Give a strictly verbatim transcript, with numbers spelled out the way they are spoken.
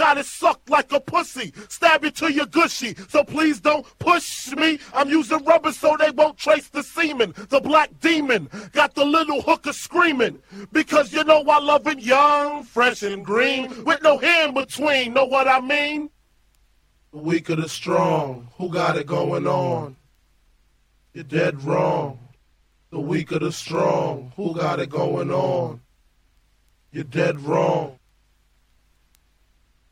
got it sucked like a pussy. Stab you to your gushy. So please don't push me. I'm using rubber so they won't trace the semen. The black demon got the little hooker screaming. Because you know I love it young, fresh and green. With no hair in between, know what I mean? The weak of the strong, who got it going on? You're dead wrong. The weak of the strong, who got it going on? You're dead wrong.